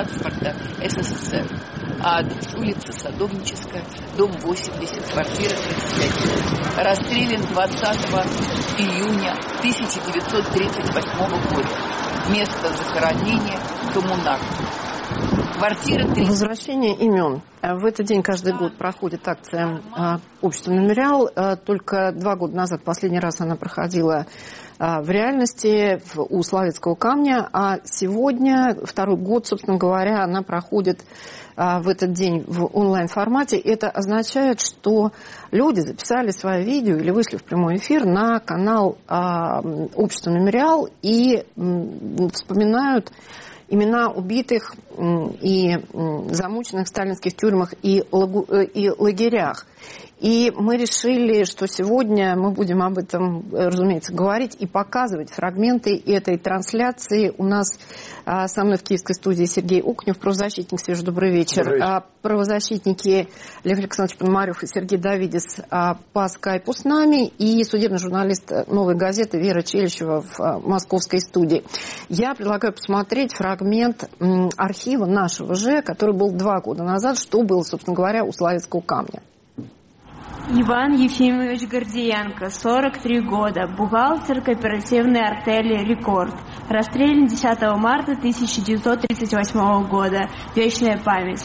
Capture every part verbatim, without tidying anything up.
транспорта СССР. Адрес: улица Садовническая, дом восемьдесят, квартира тридцать один. Расстрелян двадцатого июня тысяча девятьсот тридцать восьмого года. Место захоронения — Коммунар. Квартира тридцать. Возвращение имен. В этот день каждый год проходит акция общества «Мемориал». Только два года назад, последний раз она проходила в реальности у Славицкого камня, а сегодня, второй год, собственно говоря, она проходит в этот день в онлайн-формате. Это означает, что люди записали свое видео или вышли в прямой эфир на канал общества «Мемориал» и вспоминают имена убитых и замученных в сталинских тюрьмах и лагерях. И мы решили, что сегодня мы будем об этом, разумеется, говорить и показывать фрагменты этой трансляции. У нас а, со мной в киевской студии Сергей Окунев, правозащитник. Сереж, добрый вечер. Добрый вечер. А, правозащитники Лев Александрович Пономарев и Сергей Давидис а, по скайпу с нами. И судебный журналист «Новой газеты» Вера Челищева в а, московской студии. Я предлагаю посмотреть фрагмент м, архива нашего же, который был два года назад, что было, собственно говоря, у Славицкого камня. Иван Ефимович Гордиенко, сорок три года, бухгалтер кооперативной артели «Рекорд». Расстрелян десятого марта тысяча девятьсот тридцать восьмого года. Вечная память.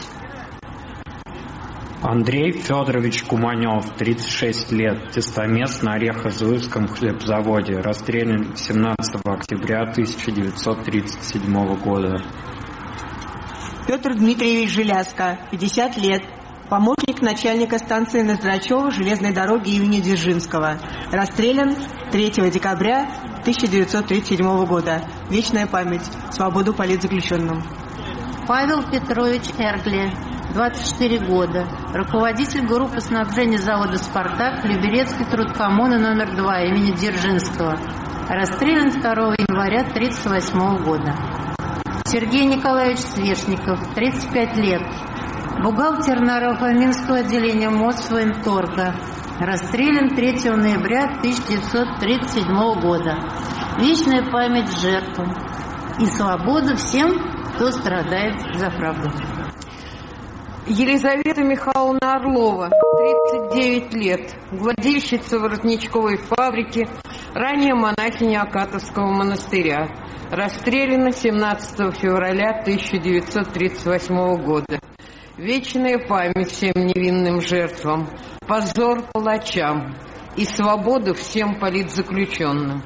Андрей Федорович Куманев, тридцать шесть лет, тестомес на Орехово-Зуевском хлебзаводе. Расстрелян семнадцатого октября тысяча девятьсот тридцать седьмого года. Петр Дмитриевич Желязко, пятьдесят лет. Помощник начальника станции Ноздрачева железной дороги имени Дзержинского. Расстрелян третьего декабря тысяча девятьсот тридцать седьмого года. Вечная память. Свободу политзаключенным. Павел Петрович Эргли, двадцать четыре года. Руководитель группы снабжения завода «Спартак», Люберецкий трудкоммуны номер два имени Дзержинского. Расстрелян второго января тысяча девятьсот тридцать восьмого года. Сергей Николаевич Свешников, тридцать пять лет. Бухгалтер Нарфоминского отделения Мосвоенторга. Расстрелян третьего ноября тысяча девятьсот тридцать седьмого года. Вечная память жертвам и свобода всем, кто страдает за правду. Елизавета Михайловна Орлова, тридцать девять лет, владельщица воротничковой фабрики, ранее монахиня Акатовского монастыря. Расстреляна семнадцатого февраля тысяча девятьсот тридцать восьмого года. Вечная память всем невинным жертвам, позор палачам и свободу всем политзаключенным.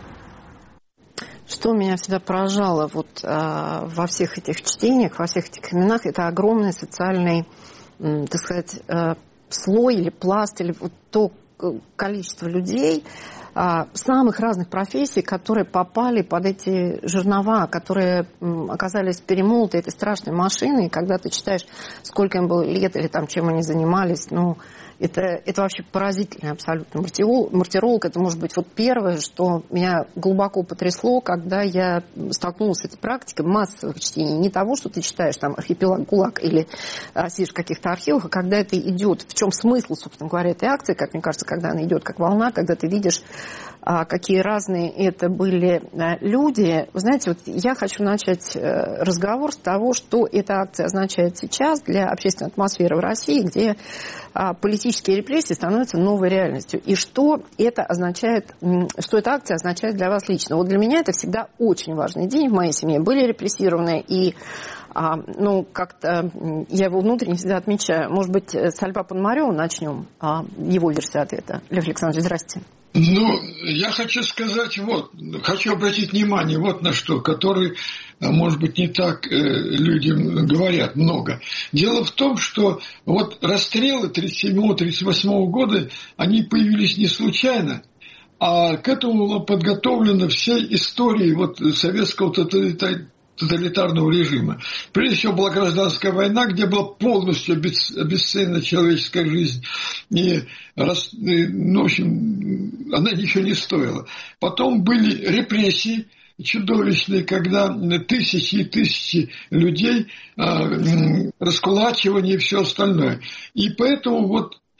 Что меня всегда поражало вот, э, во всех этих чтениях, во всех этих именах, это огромный социальный, э, так сказать, э, слой или пласт, или вот то количество людей, самых разных профессий, которые попали под эти жернова, которые оказались перемолоты этой страшной машиной. И когда ты читаешь, сколько им было лет или там, чем они занимались, ну, это, это вообще поразительно абсолютно. Мартиролог — это, может быть, вот первое, что меня глубоко потрясло, когда я столкнулась с этой практикой массовых чтений. Не того, что ты читаешь там «Архипелаг ГУЛАГ» или а, сидишь в каких-то архивах, а когда это идет. В чем смысл, собственно говоря, этой акции, как мне кажется, когда она идет как волна, когда ты видишь, а, какие разные это были а, люди. Вы знаете, вот я хочу начать а, разговор с того, что эта акция означает сейчас для общественной атмосферы в России, где а, политические репрессии становятся новой реальностью. И что это означает, что эта акция означает для вас лично? Вот для меня это всегда очень важный день. В моей семье были репрессированы, и а, ну, как-то я его внутренне всегда отмечаю. Может быть, с Альба Пономарева начнем а, его версию ответа. Лев Александрович, здрасте. Ну, я хочу сказать, вот, хочу обратить внимание вот на что, который, может быть, не так э, людям говорят много. Дело в том, что вот расстрелы тридцать седьмого — тридцать восьмого года, они появились не случайно, а к этому была подготовлена вся история вот советского тоталитаризма, тоталитарного режима. Прежде всего была гражданская война, где была полностью обесценена человеческая жизнь. И, ну, в общем, она ничего не стоила. Потом были репрессии чудовищные, когда тысячи и тысячи людей, раскулачивание и все остальное. И поэтому вот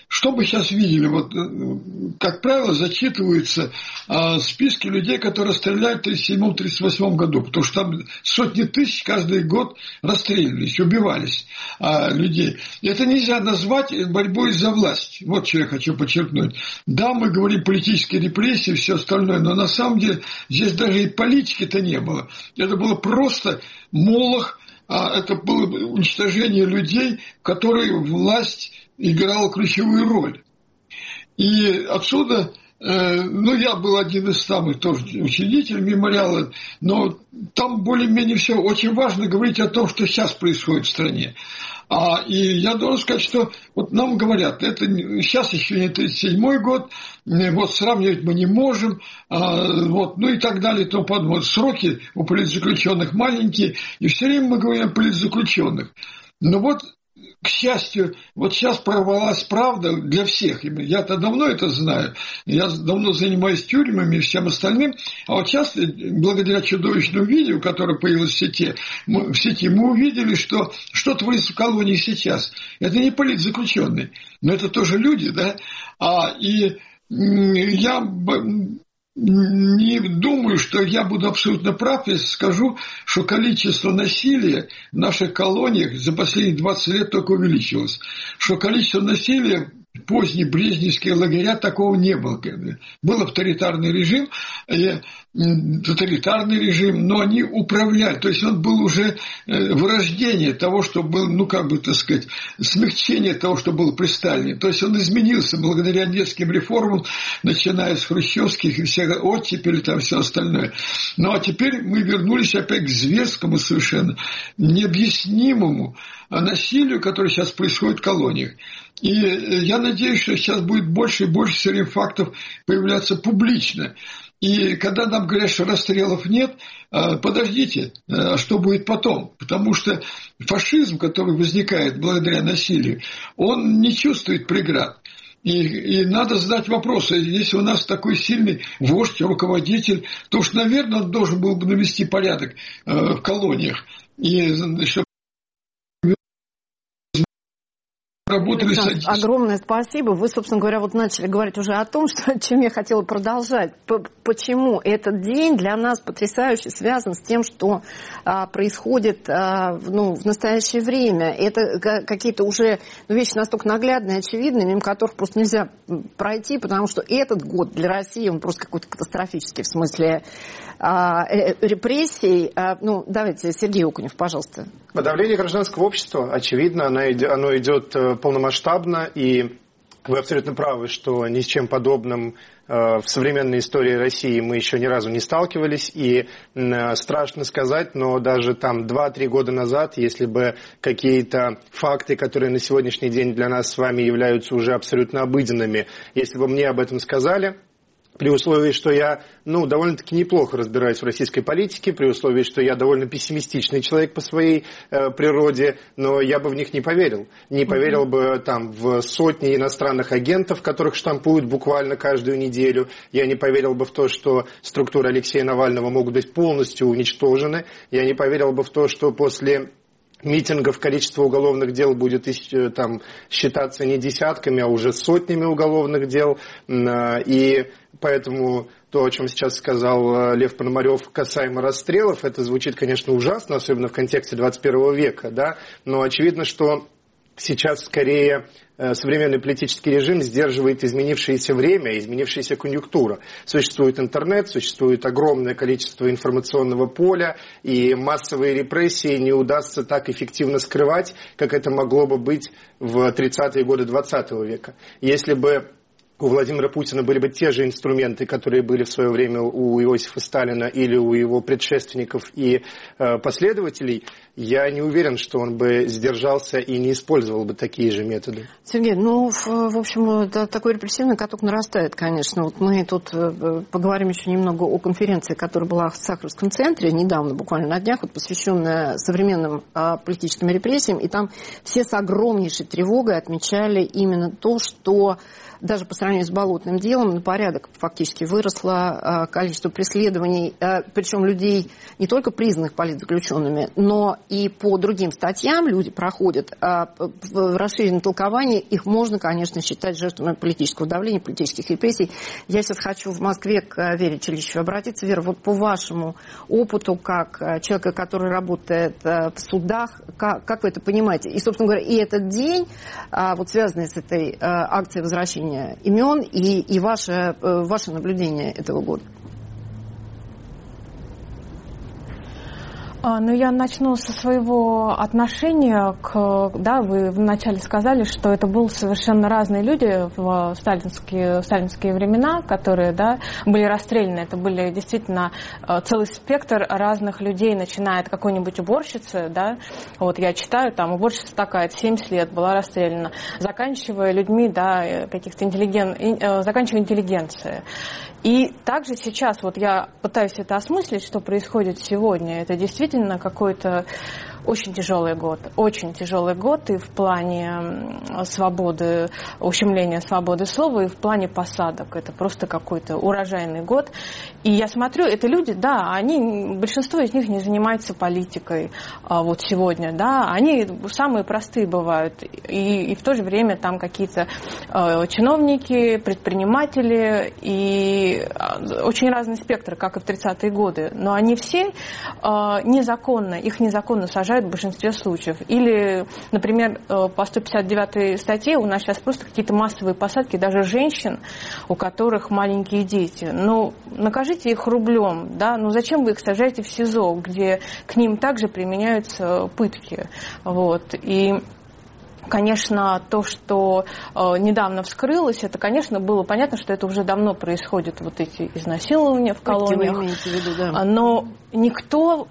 что мы сейчас видели? Вот, как правило, зачитываются э, списки людей, которые стреляют в тридцать седьмом — тридцать восьмом году, потому что там сотни тысяч каждый год расстреливались, убивались э, людей. И это нельзя назвать борьбой за власть. Вот что я хочу подчеркнуть. Да, мы говорим политические репрессии и все остальное, но на самом деле здесь даже и политики-то не было. Это было просто молох, а это было уничтожение людей, в которые власть играла ключевую роль. И отсюда, э, ну, я был один из самых тоже учредителей мемориала, но там более-менее все очень важно говорить о том, что сейчас происходит в стране. А, и я должен сказать, что вот нам говорят, это сейчас еще не тридцать седьмой год, вот сравнивать мы не можем, а, вот, ну и так далее, и тому подобное. Вот сроки у политзаключенных маленькие, и все время мы говорим о политзаключенных. Но вот, к счастью, вот сейчас прорвалась правда для всех. Я-то давно это знаю. Я давно занимаюсь тюрьмами и всем остальным. А вот сейчас, благодаря чудовищному видео, которое появилось в сети, мы, в сети, мы увидели, что что творится в колонии сейчас. Это не политзаключенные, но это тоже люди, да? А, и я не думаю, что я буду абсолютно прав, если скажу, что количество насилия в наших колониях за последние двадцать лет только увеличилось. Что количество насилия, поздние брежневские лагеря, такого не было. Был авторитарный режим, тоталитарный режим, но они управляли. То есть он был уже вырождение того, что был, ну как бы, так сказать, смягчение того, что было при Сталине. То есть он изменился благодаря детским реформам, начиная с хрущевских и всех оттепели, там все остальное. Ну а теперь мы вернулись опять к зверскому совершенно, необъяснимому насилию, которое сейчас происходит в колониях. И я надеюсь, что сейчас будет больше и больше все время фактов появляться публично. И когда нам говорят, что расстрелов нет, подождите, а что будет потом? Потому что фашизм, который возникает благодаря насилию, он не чувствует преград. И, и надо задать вопрос, если у нас такой сильный вождь, руководитель, то уж, наверное, он должен был бы навести порядок в колониях. И чтобы Александр, огромное спасибо. Вы, собственно говоря, вот начали говорить уже о том, что, чем я хотела продолжать. Почему этот день для нас потрясающе связан с тем, что а, происходит а, ну, в настоящее время. Это какие-то уже ну, вещи настолько наглядные, очевидные, мимо которых просто нельзя пройти, потому что этот год для России, он просто какой-то катастрофический в смысле а, репрессий. А, ну, давайте, Сергей Окунев, пожалуйста. Подавление гражданского общества, очевидно, оно идет полномасштабно, и вы абсолютно правы, что ни с чем подобным в современной истории России мы еще ни разу не сталкивались, и страшно сказать, но даже там два-три года назад, если бы какие-то факты, которые на сегодняшний день для нас с вами являются уже абсолютно обыденными, если бы мне об этом сказали, при условии, что я, ну, довольно-таки неплохо разбираюсь в российской политике, при условии, что я довольно пессимистичный человек по своей э, природе, но я бы в них не поверил. Не поверил бы там в сотни иностранных агентов, которых штампуют буквально каждую неделю. Я не поверил бы в то, что структуры Алексея Навального могут быть полностью уничтожены. Я не поверил бы в то, что после митингов количество уголовных дел будет там считаться не десятками, а уже сотнями уголовных дел. И поэтому то, о чем сейчас сказал Лев Пономарев касаемо расстрелов, это звучит, конечно, ужасно, особенно в контексте двадцать первого века, да? Но очевидно, что сейчас скорее современный политический режим сдерживает изменившееся время, изменившаяся конъюнктура. Существует интернет, существует огромное количество информационного поля, и массовые репрессии не удастся так эффективно скрывать, как это могло бы быть в тридцатые годы двадцатого века. Если бы у Владимира Путина были бы те же инструменты, которые были в свое время у Иосифа Сталина или у его предшественников и э, последователей, я не уверен, что он бы сдержался и не использовал бы такие же методы. Сергей, ну, в, в общем, да, такой репрессивный каток нарастает, конечно. Вот мы тут э, поговорим еще немного о конференции, которая была в Сахаровском центре недавно, буквально на днях, вот, посвященная современным э, политическим репрессиям, и там все с огромнейшей тревогой отмечали именно то, что даже по сравнению сравнению с болотным делом на порядок фактически выросло количество преследований, причем людей не только признанных политзаключенными, но и по другим статьям люди проходят. В расширенном толковании их можно, конечно, считать жертвами политического давления, политических репрессий. Я сейчас хочу в Москве к Вере Чилищевой обратиться. Вера, вот по вашему опыту, как человека, который работает в судах, как, как вы это понимаете? И, собственно говоря, и этот день, вот связанный с этой акцией возвращения имен, и, и ваше, ваше наблюдение этого года. Ну, я начну со своего отношения к... Да, вы вначале сказали, что это были совершенно разные люди в сталинские, в сталинские времена, которые, да, были расстреляны. Это были действительно целый спектр разных людей, начиная от какой-нибудь уборщицы, да, вот я читаю, там, уборщица такая, семьдесят лет была расстреляна, заканчивая людьми, да, каких-то интеллиген... заканчивая интеллигенцией. И также сейчас, вот я пытаюсь это осмыслить, что происходит сегодня, это действительно какой-то очень тяжелый год, очень тяжелый год и в плане свободы, ущемления свободы слова, и в плане посадок. Это просто какой-то урожайный год. И я смотрю, это люди, да, они, большинство из них не занимаются политикой а, вот сегодня, да, они самые простые бывают. И, и в то же время там какие-то а, чиновники, предприниматели, и а, очень разный спектр, как и в тридцатые годы. Но они все а, незаконно, их незаконно сажают в большинстве случаев. Или, например, по сто пятьдесят девятой статье у нас сейчас просто какие-то массовые посадки, даже женщин, у которых маленькие дети. Ну, накажите их рублем, да, ну зачем вы их сажаете в СИЗО, где к ним также применяются пытки, вот, и... Конечно, то, что э, недавно вскрылось, это, конечно, было понятно, что это уже давно происходит, вот эти изнасилования в колониях. Вы имеете в виду, да. Но никто...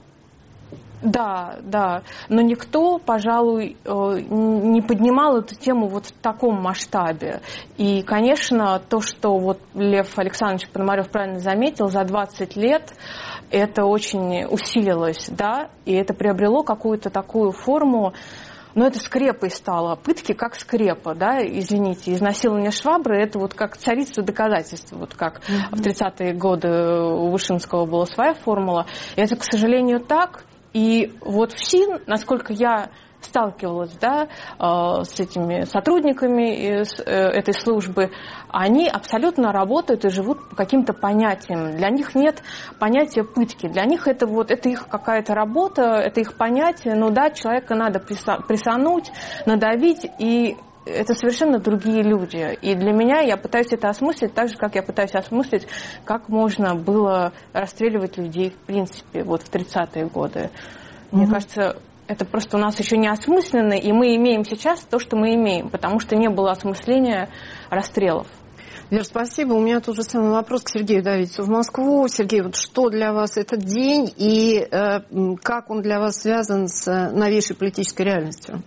Да, да, но никто, пожалуй, не поднимал эту тему вот в таком масштабе. И, конечно, то, что вот Лев Александрович Пономарев правильно заметил, за двадцать лет это очень усилилось, да, и это приобрело какую-то такую форму. Но это скрепой стало. Пытки как скрепа, да, извините. Изнасилование Швабры – это вот как царица доказательств. Вот как mm-hmm. в тридцатые годы у Вышинского была своя формула. И это, к сожалению, так. И вот в СИН, насколько я сталкивалась, да, с этими сотрудниками этой службы, они абсолютно работают и живут по каким-то понятиям. Для них нет понятия пытки. Для них это вот это их какая-то работа, это их понятие. Ну да, человека надо присануть, надавить, и это совершенно другие люди. И для меня я пытаюсь это осмыслить так же, как я пытаюсь осмыслить, как можно было расстреливать людей в принципе вот в тридцатые годы. Мне угу. кажется, это просто у нас еще не осмысленно, и мы имеем сейчас то, что мы имеем, потому что не было осмысления расстрелов. Вера, спасибо. У меня тоже самый вопрос к Сергею Давидовичу в Москву. Сергей, вот что для вас этот день и э, как он для вас связан с новейшей политической реальностью?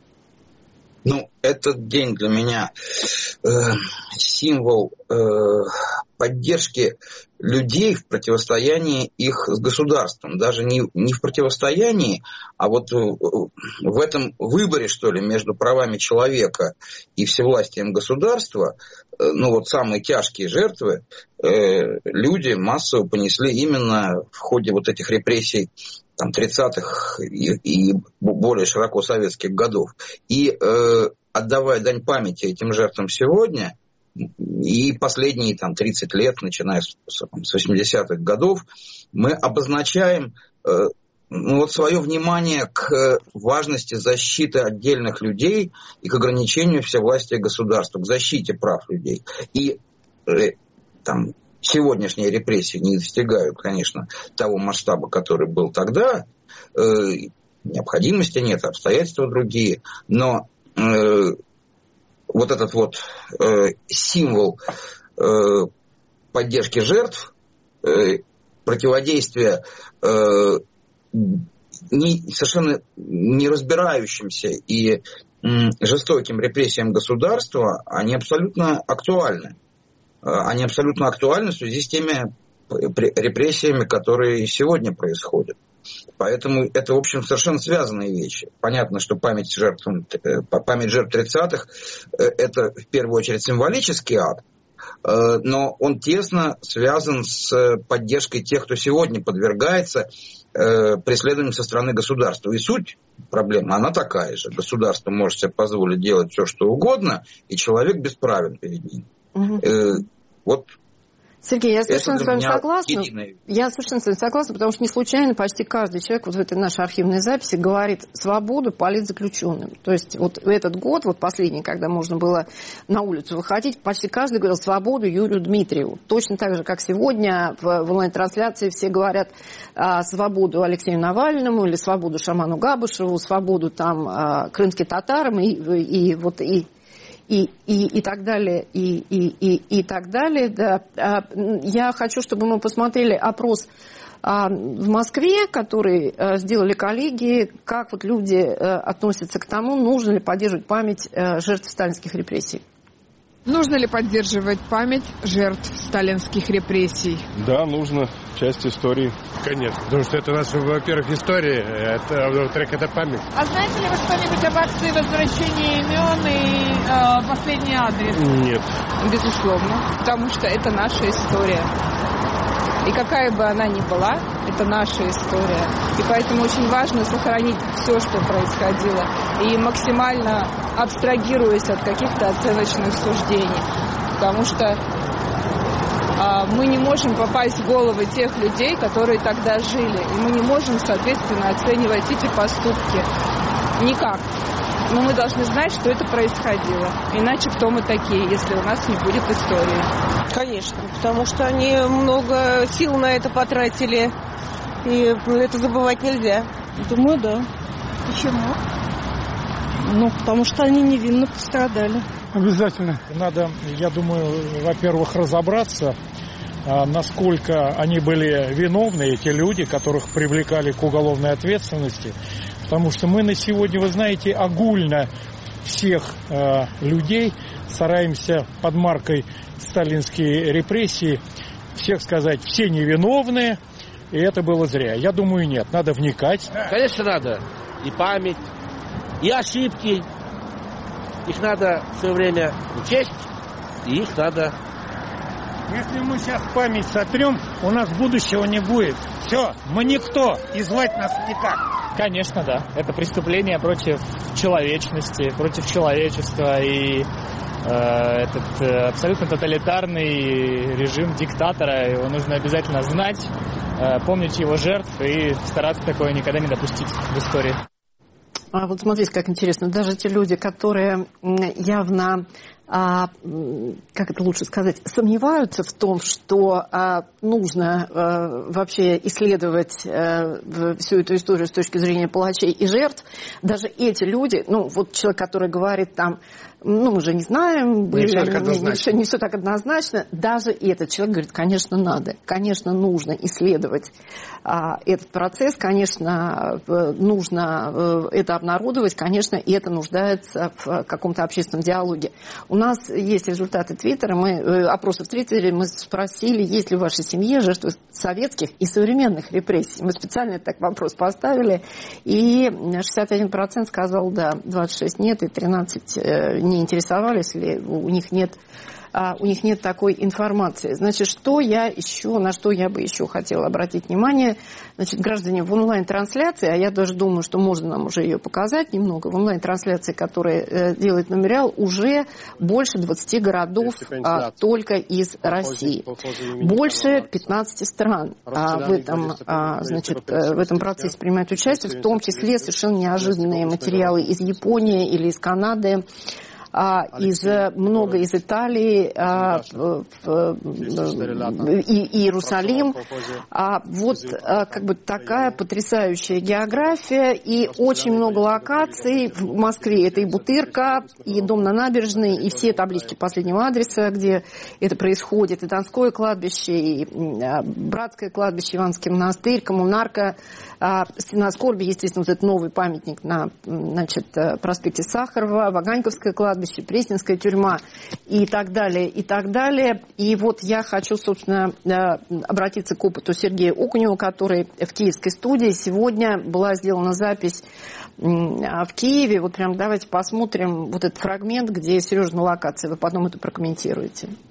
Ну, этот день для меня э, символ э, поддержки людей в противостоянии их с государством. Даже не, не в противостоянии, а вот в, в этом выборе, что ли, между правами человека и всевластием государства, э, ну вот самые тяжкие жертвы э, люди массово понесли именно в ходе вот этих репрессий там, тридцатых и, и более широко советских годов. И э, отдавая дань памяти этим жертвам сегодня, и последние там, тридцать лет, начиная с, с восьмидесятых годов, мы обозначаем э, ну, вот свое внимание к важности защиты отдельных людей и к ограничению всевластия государства, к защите прав людей. И э, там, сегодняшние репрессии не достигают, конечно, того масштаба, который был тогда. Э, необходимости нет, обстоятельства другие. Но э, вот этот вот э, символ э, поддержки жертв, э, противодействия э, не, совершенно не разбирающимся и э, жестоким репрессиям государства, они абсолютно актуальны. Они абсолютно актуальны в связи с теми репрессиями, которые сегодня происходят. Поэтому это, в общем, совершенно связанные вещи. Понятно, что память жертв, память жертв тридцатых – это в первую очередь символический акт, но он тесно связан с поддержкой тех, кто сегодня подвергается преследованиям со стороны государства. И суть проблемы, она такая же. Государство может себе позволить делать все, что угодно, и человек бесправен перед ним. Угу. Вот. Сергей, я совершенно с вами согласна. Единое. Я совершенно с вами согласна, потому что не случайно почти каждый человек вот в этой нашей архивной записи говорит свободу политзаключенным. То есть вот этот год, вот последний, когда можно было на улицу выходить, почти каждый говорил свободу Юрию Дмитриеву. Точно так же, как сегодня в, в онлайн-трансляции все говорят а, свободу Алексею Навальному или свободу Шаману Габышеву, свободу там а, крымским татарам и, и, и вот и И, и, и так далее, и, и, и, и так далее. Да. Я хочу, чтобы мы посмотрели опрос в Москве, который сделали коллеги, как вот люди относятся к тому, нужно ли поддерживать память жертв сталинских репрессий. Нужно ли поддерживать память жертв сталинских репрессий? Да, нужно. Часть истории. Конечно, потому что это у нас, во-первых, история, а во-вторых, это память. А знаете ли вы что-нибудь об акции возвращения имен и э, последний адрес? Нет. Безусловно, потому что это наша история. И какая бы она ни была, это наша история. И поэтому очень важно сохранить все, что происходило. И максимально абстрагируясь от каких-то оценочных суждений. Потому что а, мы не можем попасть в головы тех людей, которые тогда жили. И мы не можем, соответственно, оценивать эти поступки никак. Но мы должны знать, что это происходило. Иначе кто мы такие, если у нас не будет истории? Конечно, потому что они много сил на это потратили. И это забывать нельзя. Думаю, да. Почему? Ну, потому что они невинно пострадали. Обязательно. Надо, я думаю, во-первых, разобраться, насколько они были виновны, эти люди, которых привлекали к уголовной ответственности. Потому что мы на сегодня, вы знаете, огульно всех э, людей стараемся под маркой сталинские репрессии всех сказать, все невиновные, и это было зря. Я думаю, нет. Надо вникать. Конечно, надо. И память, и ошибки. Их надо все время учесть, и их надо... Если мы сейчас память сотрем, у нас будущего не будет. Все, мы никто, и звать нас никак. Конечно, да. Это преступление против человечности, против человечества. И э, этот э, абсолютно тоталитарный режим диктатора, его нужно обязательно знать, э, помнить его жертв и стараться такое никогда не допустить в истории. А вот смотрите, как интересно. Даже те люди, которые явно... А, как это лучше сказать, сомневаются в том, что а, нужно а, вообще исследовать а, всю эту историю с точки зрения палачей и жертв, даже эти люди, ну, вот человек, который говорит там, ну, мы же не знаем, были, не, все не, не, все, не все так однозначно, даже этот человек говорит, конечно, надо, конечно, нужно исследовать а, этот процесс, конечно, нужно а, это обнародовать, конечно, и это нуждается в каком-то общественном диалоге. У нас есть результаты Твиттера, мы, опроса в Твиттере, мы спросили, есть ли в вашей семье жертвы советских и современных репрессий. Мы специально так вопрос поставили, и шестьдесят один процент сказал да, двадцать шесть нет, и тринадцать не интересовались, или у них нет, у них нет такой информации. Значит, что я еще, на что я бы еще хотела обратить внимание, значит, граждане, в онлайн-трансляции, а я даже думаю, что можно нам уже ее показать немного, в онлайн-трансляции, которая делает Мемориал, уже больше двадцати городов а, только из России. Больше пятнадцати стран а, в, этом, а, значит, в этом процессе принимают участие, в том числе совершенно неожиданные материалы из Японии или из Канады, А, из, много из Италии а, и, и Иерусалим. А, вот а, как бы такая потрясающая география и очень много локаций в Москве. Это и Бутырка, и дом на набережной, и все таблички последнего адреса, где это происходит, и Донское кладбище, и а, Братское кладбище, Иванский монастырь, Коммунарка, а, Стена скорби, естественно, вот этот новый памятник на, значит, проспекте Сахарова, Ваганьковское кладбище, Пресненская тюрьма и так далее, и так далее. И вот я хочу, собственно, обратиться к опыту Сергея Окунева, который в киевской студии. Сегодня была сделана запись в Киеве. Вот прям давайте посмотрим вот этот фрагмент, где Сережа на локации. Вы потом это прокомментируете.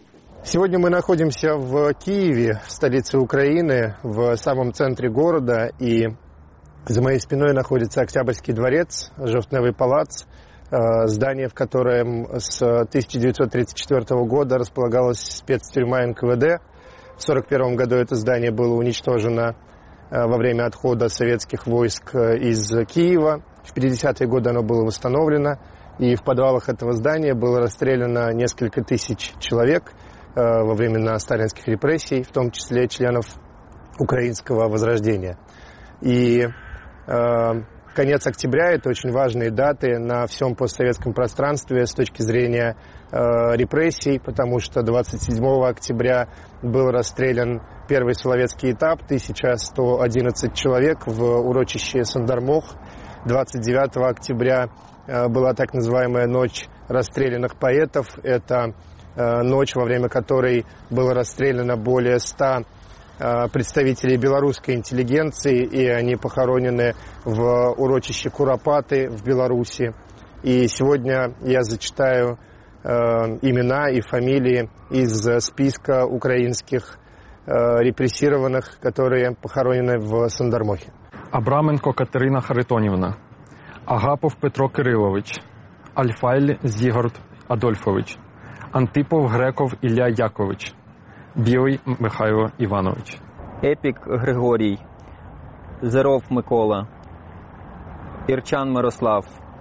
Сегодня мы находимся в Киеве, в столице Украины, в самом центре города, и за моей спиной находится Октябрьский дворец, Жовтневый палац, здание, в котором с тысяча девятьсот тридцать четвёртого года располагалась спецтюрьма эн ка вэ дэ. В сорок первом году это здание было уничтожено во время отхода советских войск из Киева. В пятидесятые годы оно было восстановлено, и в подвалах этого здания было расстреляно несколько тысяч человек во времена сталинских репрессий, в том числе членов украинского возрождения. И э, конец октября – это очень важные даты на всем постсоветском пространстве с точки зрения э, репрессий, потому что двадцать седьмого октября был расстрелян первый Соловецкий этап, тысяча сто одиннадцать человек в урочище Сандармох. двадцать девятого октября э, была так называемая ночь расстрелянных поэтов. Это ночь, во время которой было расстреляно более ста представителей белорусской интеллигенции, и они похоронены в урочище Куропаты в Беларуси. И сегодня я зачитаю э, имена и фамилии из списка украинских э, репрессированных, которые похоронены в Сандармохе. Абраменко Катерина Харитонівна, Агапов Петро Кирилович, Альфайль Зігорд Адольфович, Антипов Греков Ілля Якович, Білий Михайло Іванович. Епік Григорій, Зеров Микола, Ірчан Мирослав,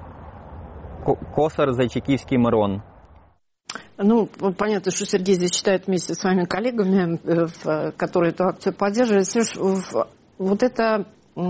Косар Зайчиківський Мирон. Ну, понятно, что Сергей здесь читает вместе с своими коллегами, которые эту акцию поддерживают. Сереж, вот это...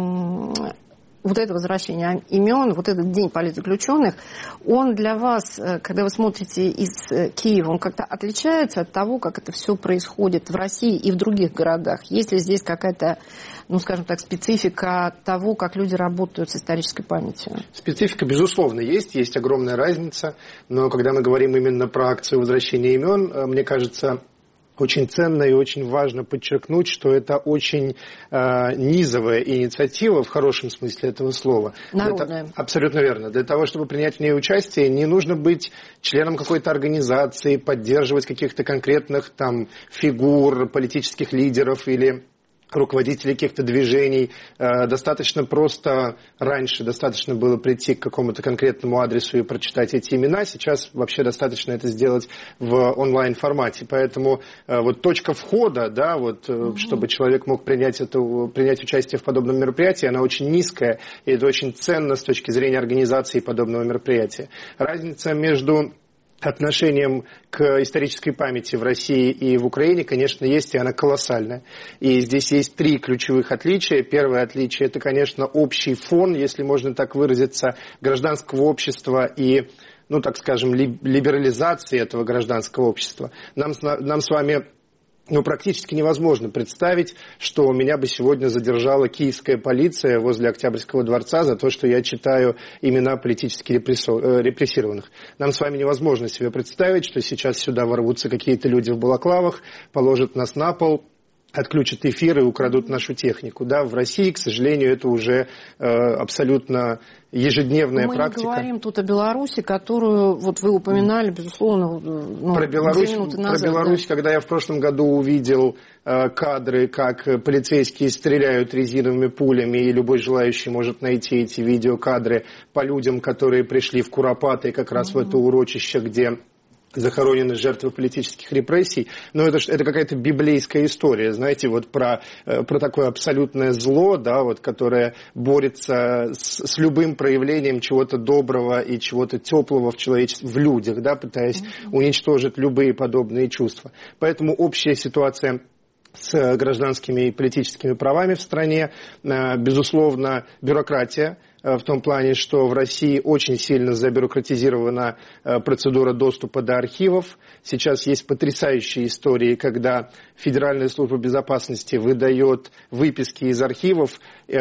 Вот это возвращение имен, вот этот день политзаключенных, он для вас, когда вы смотрите из Киева, он как-то отличается от того, как это все происходит в России и в других городах? Есть ли здесь какая-то, ну, скажем так, специфика того, как люди работают с исторической памятью? Специфика, безусловно, есть, есть огромная разница, но когда мы говорим именно про акцию возвращения имен, мне кажется... Очень ценно и очень важно подчеркнуть, что это очень э, низовая инициатива, в хорошем смысле этого слова. Народная. Это, абсолютно верно. Для того, чтобы принять в ней участие, не нужно быть членом какой-то организации, поддерживать каких-то конкретных там фигур, политических лидеров или руководителей каких-то движений. Достаточно просто раньше, достаточно было прийти к какому-то конкретному адресу и прочитать эти имена. Сейчас вообще достаточно это сделать в онлайн-формате. Поэтому вот точка входа, да, вот, mm-hmm. чтобы человек мог принять, это, принять участие в подобном мероприятии, она очень низкая, и это очень ценно с точки зрения организации подобного мероприятия. Разница между отношением к исторической памяти в России и в Украине, конечно, есть, и она колоссальная. И здесь есть три ключевых отличия. Первое отличие – это, конечно, общий фон, если можно так выразиться, гражданского общества и, ну, так скажем, либерализации этого гражданского общества. Нам, нам с вами... Ну, практически невозможно представить, что меня бы сегодня задержала киевская полиция возле Октябрьского дворца за то, что я читаю имена политически репрессированных. Нам с вами невозможно себе представить, что сейчас сюда ворвутся какие-то люди в балаклавах, положат нас на пол, отключат эфир и украдут нашу технику. Да, в России, к сожалению, это уже э, абсолютно ежедневная Мы практика. Мы говорим тут о Беларуси, которую вот вы упоминали, безусловно, ну, про Беларусь, две минуты назад. Про Беларусь, да. Когда я в прошлом году увидел э, кадры, как полицейские стреляют резиновыми пулями, и любой желающий может найти эти видеокадры по людям, которые пришли в Куропаты, как раз mm-hmm. в это урочище, где... захоронены жертвы политических репрессий, но это, это какая-то библейская история, знаете, вот про, про такое абсолютное зло, да, вот, которое борется с, с любым проявлением чего-то доброго и чего-то теплого в человечестве, в людях, да, пытаясь mm-hmm. уничтожить любые подобные чувства. Поэтому общая ситуация с гражданскими и политическими правами в стране, безусловно, бюрократия, в том плане, что в России очень сильно забюрократизирована процедура доступа до архивов. Сейчас есть потрясающие истории, когда Федеральная служба безопасности выдает выписки из архивов,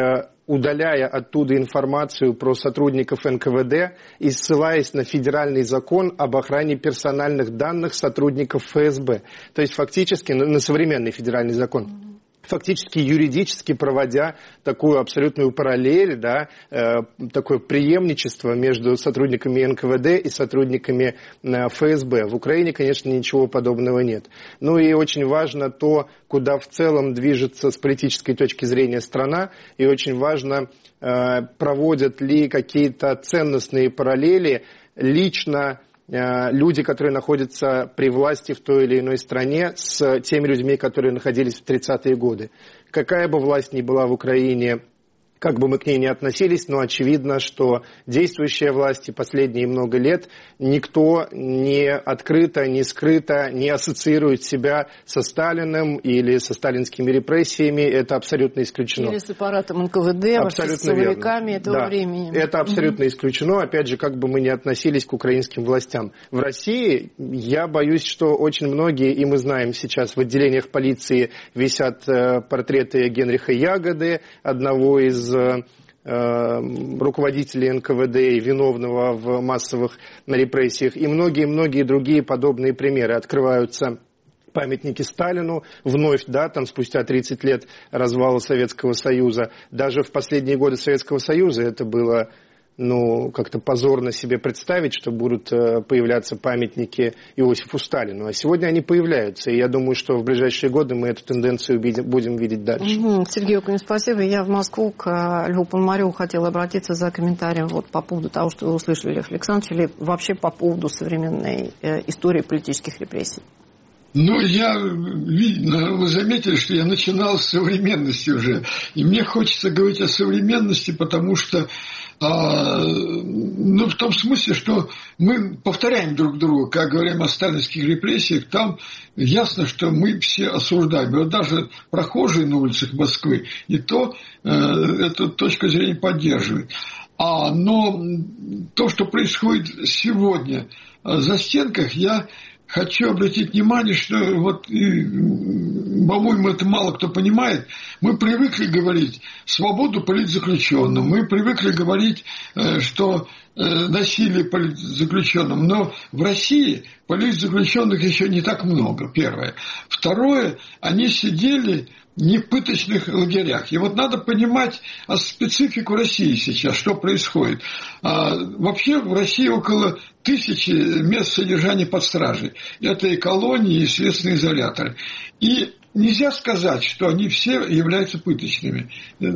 удаляя оттуда информацию про сотрудников эн ка вэ дэ и ссылаясь на федеральный закон об охране персональных данных сотрудников эф эс бэ. То есть фактически на современный федеральный закон. фактически юридически проводя такую абсолютную параллель, да, э, такое преемничество между сотрудниками эн ка вэ дэ и сотрудниками э, эф эс бэ. В Украине, конечно, ничего подобного нет. Ну и очень важно то, куда в целом движется с политической точки зрения страна, и очень важно, э, проводят ли какие-то ценностные параллели лично люди, которые находятся при власти в той или иной стране, с теми людьми, которые находились в тридцатые годы. Какая бы власть ни была в Украине, как бы мы к ней ни относились, но очевидно, что действующая власть и последние много лет никто не открыто, не скрыто не ассоциирует себя со Сталиным или со сталинскими репрессиями. Это абсолютно исключено. Или с аппаратом эн ка вэ дэ, вообще с силовиками этого да. времени. Это абсолютно mm-hmm. исключено. Опять же, как бы мы ни относились к украинским властям. В России, я боюсь, что очень многие, и мы знаем сейчас, в отделениях полиции висят э, портреты Генриха Ягоды, одного из руководителей эн ка вэ дэ, виновного в массовых репрессиях, и многие-многие другие подобные примеры. Открываются памятники Сталину вновь, да, там спустя тридцать лет развала Советского Союза. Даже в последние годы Советского Союза это было, ну, как-то позорно себе представить, что будут появляться памятники Иосифу Сталину. А сегодня они появляются, и я думаю, что в ближайшие годы мы эту тенденцию будем видеть дальше. Угу. Сергей Окунев, спасибо. Я в Москву к Льву Пономареву хотела обратиться за комментарием вот по поводу того, что вы услышали, Лев Александрович, или вообще по поводу современной э, истории политических репрессий. Ну, я, видно, вы заметили, что я начинал с современности уже. И мне хочется говорить о современности, потому что, а, ну, в том смысле, что мы повторяем друг друга, как говорим о сталинских репрессиях, там ясно, что мы все осуждаем. И вот даже прохожие на улицах Москвы и то э, эту точку зрения поддерживают. А, но то, что происходит сегодня в застенках, я хочу обратить внимание, что вот, и, по-моему, это мало кто понимает, мы привыкли говорить свободу политзаключенным, мы привыкли говорить, что насилие политзаключенным, но в России политзаключенных еще не так много, первое. Второе, они сидели не в пыточных лагерях. И вот надо понимать специфику России сейчас, что происходит. А, вообще в России около тысячи мест содержания под стражей. Это и колонии, и следственные изоляторы. И нельзя сказать, что они все являются пыточными.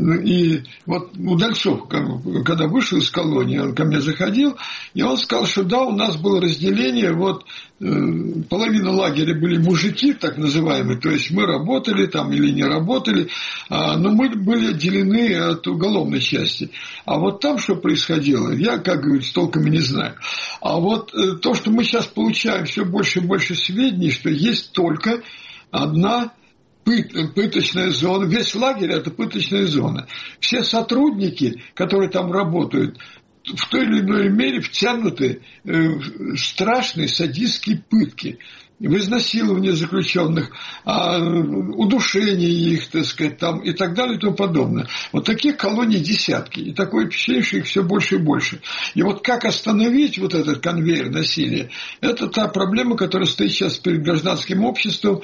И вот Удальцов, когда вышел из колонии, он ко мне заходил, и он сказал, что да, у нас было разделение, вот половина лагеря были мужики, так называемые, то есть мы работали там или не работали, но мы были отделены от уголовной части. А вот там что происходило, я, как говорится, толком и не знаю. А вот то, что мы сейчас получаем все больше и больше сведений, что есть только одна пыточная зона. Весь лагерь – это пыточная зона. Все сотрудники, которые там работают, в той или иной мере втянуты в страшные садистские пытки. В изнасилование заключенных, удушение их, так сказать, там, и так далее и тому подобное. Вот таких колоний десятки. И такое впечатление, что их все больше и больше. И вот как остановить вот этот конвейер насилия, это та проблема, которая стоит сейчас перед гражданским обществом.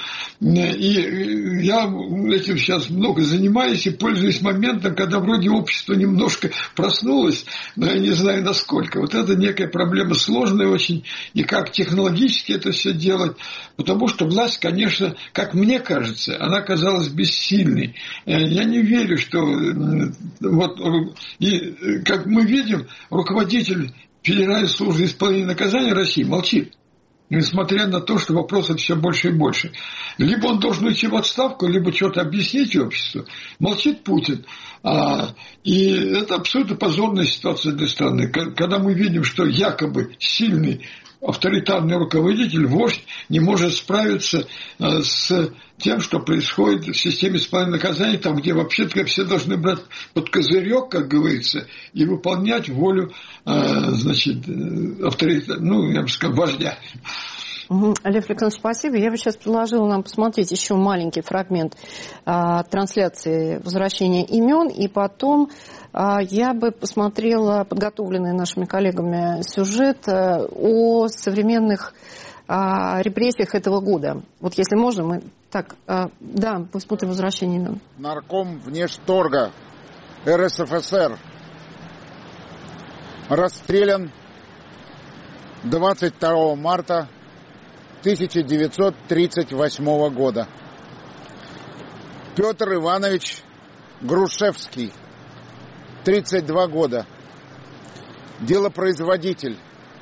И я этим сейчас много занимаюсь и пользуюсь моментом, когда вроде общество немножко проснулось, но я не знаю насколько. Вот это некая проблема сложная очень. И как технологически это все делать. Потому что власть, конечно, как мне кажется, она оказалась бессильной. Я не верю, что вот, и, как мы видим, руководитель Федеральной службы исполнения наказания России молчит. Несмотря на то, что вопросов все больше и больше. Либо он должен уйти в отставку, либо что-то объяснить обществу. Молчит Путин. А, и это абсолютно позорная ситуация для страны. Когда мы видим, что якобы сильный авторитарный руководитель, вождь, не может справиться с тем, что происходит в системе исполнения наказаний, там, где вообще-то все должны брать под козырек, как говорится, и выполнять волю, значит, авторитарного, ну, я бы сказал, вождя. Угу. Лев Александрович, спасибо. Я бы сейчас предложила нам посмотреть еще маленький фрагмент а, трансляции возвращения имен, и потом а, я бы посмотрела подготовленный нашими коллегами сюжет а, о современных а, репрессиях этого года. Вот если можно, мы так, а, да, посмотрим возвращение нам. Нарком внешторга эр эс эф эс эр расстрелян двадцать второго марта тысяча девятьсот тридцать восьмого года. Петр Иванович Грушевский, тридцать два года, делопроизводитель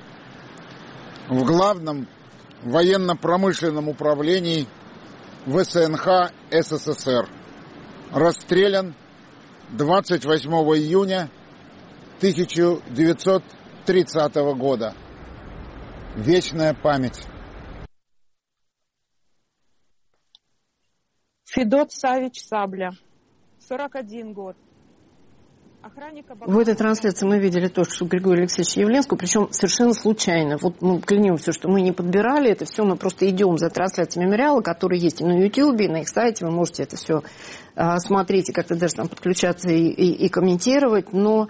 в Главном военно-промышленном управлении вэ эс эн ха эс эс эс эр, расстрелян двадцать восьмого июня тысяча девятьсот тридцатого года. Вечная память. Федот Савич Сабля, сорок один год. В этой трансляции мы видели то, что Григорий Алексеевич Явленского, причем совершенно случайно. Вот мы клянемся, что мы не подбирали это все, мы просто идем за трансляцией мемориала, который есть и на Ютьюбе, и на их сайте, вы можете это все а, смотреть и как-то даже там подключаться и, и, и комментировать. Но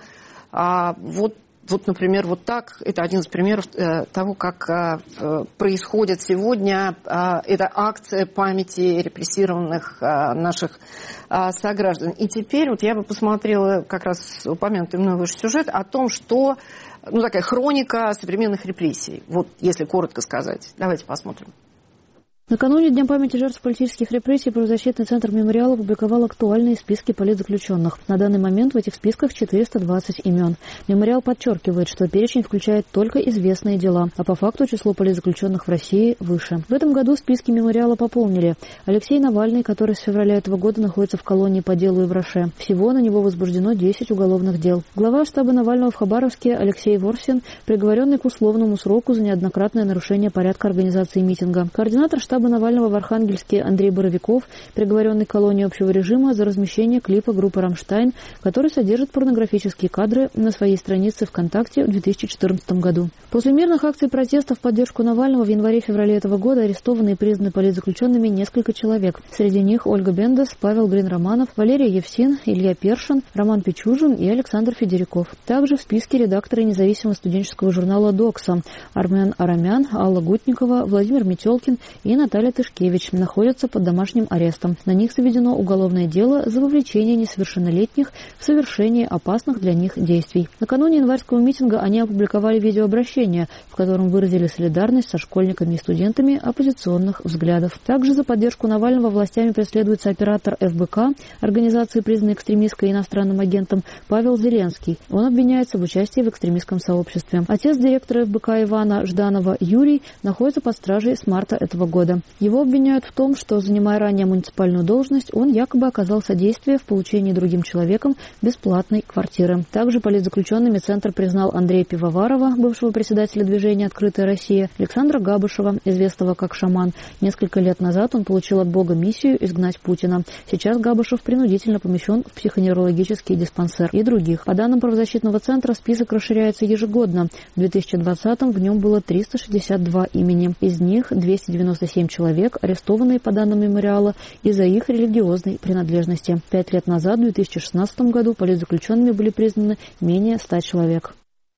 а, вот, вот, например, вот так, это один из примеров а, того, как а, происходит сегодня а, эта акция памяти репрессированных а, наших а, сограждан. И теперь вот я бы посмотрела как раз упомянутый мной выше сюжет о том, что, ну, такая хроника современных репрессий. Вот, если коротко сказать. Давайте посмотрим. Накануне Дня памяти жертв политических репрессий правозащитный центр «Мемориал» опубликовал актуальные списки политзаключенных. На данный момент в этих списках четыреста двадцать имен. «Мемориал» подчеркивает, что перечень включает только известные дела, а по факту число политзаключенных в России выше. В этом году списки «Мемориала» пополнили Алексей Навальный, который с февраля этого года находится в колонии по делу Ивраше. Всего на него возбуждено десять уголовных дел. Глава штаба Навального в Хабаровске Алексей Ворсин, приговоренный к условному сроку за неоднократное нарушение порядка организации митинга. Координатор штаба штаба Навального в Архангельске Андрей Боровиков, приговоренный к колонии общего режима за размещение клипа группы «Рамштайн», который содержит порнографические кадры на своей странице ВКонтакте в две тысячи четырнадцатом году. После мирных акций протеста в поддержку Навального в январе-феврале этого года арестованы и признаны политзаключенными несколько человек. Среди них Ольга Бендес, Павел Грин-Романов, Валерий Евсин, Илья Першин, Роман Пичужин и Александр Федериков. Также в списке редакторы независимого студенческого журнала «Докса» Армен Арамян, Алла Гутникова, Владимир Метелкин и Наталья Тышкевич находятся под домашним арестом. На них заведено уголовное дело за вовлечение несовершеннолетних в совершение опасных для них действий. Накануне январского митинга они опубликовали видеообращение, в котором выразили солидарность со школьниками и студентами оппозиционных взглядов. Также за поддержку Навального властями преследуется оператор эф бэ ка, организации, признанной экстремистской и иностранным агентом, Павел Зеленский. Он обвиняется в участии в экстремистском сообществе. Отец директора эф бэ ка Ивана Жданова Юрий находится под стражей с марта этого года. Его обвиняют в том, что, занимая ранее муниципальную должность, он якобы оказал содействие в получении другим человеком бесплатной квартиры. Также политзаключенными Центр признал Андрея Пивоварова, бывшего председателя движения «Открытая Россия», Александра Габышева, известного как «Шаман». Несколько лет назад он получил от Бога миссию изгнать Путина. Сейчас Габышев принудительно помещен в психоневрологический диспансер и других. По данным правозащитного центра, список расширяется ежегодно. В две тысячи двадцатом в нем было триста шестьдесят два имени. Из них двести девяносто семь человек, арестованные по данным мемориала из-за их религиозной принадлежности. Пять лет назад, в две тысячи шестнадцатом году, политзаключенными были признаны менее ста человек.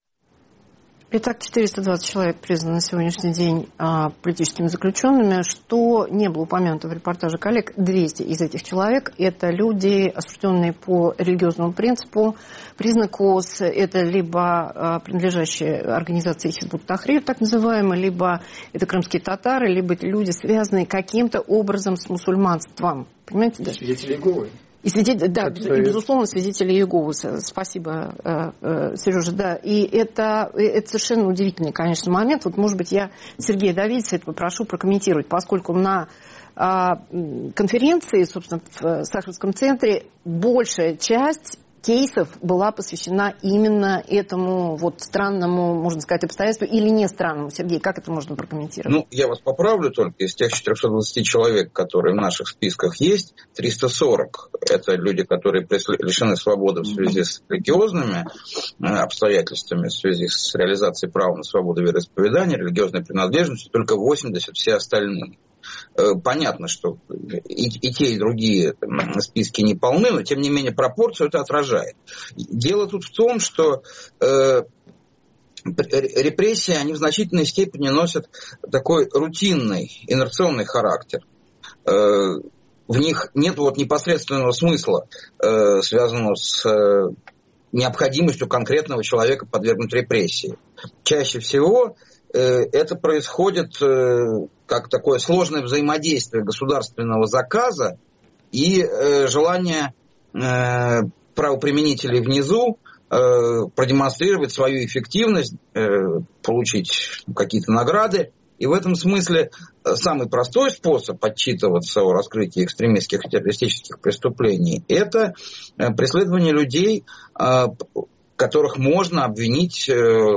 Итак, четыреста двадцать человек признаны на сегодняшний день а, политическими заключенными. Что не было упомянуто в репортаже коллег, двести из этих человек – это люди, осужденные по религиозному принципу, признаку ОС, это либо а, принадлежащие организации Хизбут Тахрир, так называемые, либо это крымские татары, либо это люди, связанные каким-то образом с мусульманством. Понимаете, да? Свидетели Иеговы. И свидетели, да, и, безусловно, свидетели Иеговы. Спасибо, Сережа, да. И это, это совершенно удивительный, конечно, момент. Вот, может быть, я Сергея Давидца это попрошу прокомментировать, поскольку на конференции, собственно, в Сахаровском центре большая часть кейсов была посвящена именно этому вот странному, можно сказать, обстоятельству или не странному. Сергей, как это можно прокомментировать? Ну, я вас поправлю только. Из тех четырехсот двадцати человек, которые в наших списках есть, триста сорок – это люди, которые лишены свободы в связи с религиозными обстоятельствами, в связи с реализацией права на свободу вероисповедания, религиозной принадлежностью, только восемьдесят все остальные. Понятно, что и, и те, и другие списки не полны, но тем не менее пропорцию это отражает. Дело тут в том, что э, репрессии, они в значительной степени носят такой рутинный, инерционный характер. В них нет вот непосредственного смысла, связанного с необходимостью конкретного человека подвергнуть репрессии. Чаще всего это происходит как такое сложное взаимодействие государственного заказа и желание правоприменителей внизу продемонстрировать свою эффективность, получить какие-то награды. И в этом смысле самый простой способ отчитываться о раскрытии экстремистских и террористических преступлений – это преследование людей, которых можно обвинить